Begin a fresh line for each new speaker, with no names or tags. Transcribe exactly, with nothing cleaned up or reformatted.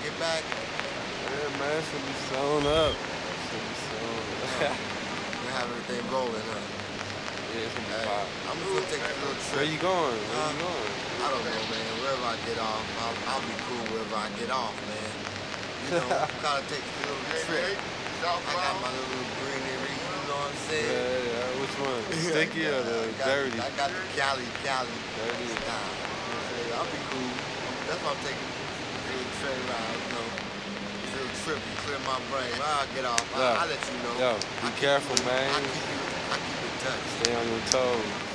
get back?
Yeah, man, it's gonna be sewn up. It's gonna be sewn up.
We have everything rolling, huh?
Yeah, it's gonna be
Hey,
pop.
I'm just gonna take a little trip.
Where you going? Where
Huh?
you going?
I don't know, man. Wherever I get off, I'll, I'll be cool wherever I get off, man. You know, gotta take a little trip. I got my little greenery, you know what I'm saying?
Yeah, yeah. Which one? The sticky or the
I got,
dirty?
I got the Cali, Cali
Dirty.
style. You know what I'm saying? I'll be cool. That's why I'm taking a little train ride, you know. A little trip to clear my brain. I'll get off. I'll,
Yo,
I'll let you know.
yo, be
I
careful,
keep,
man.
I keep, you, I keep in touch.
Stay on your toes.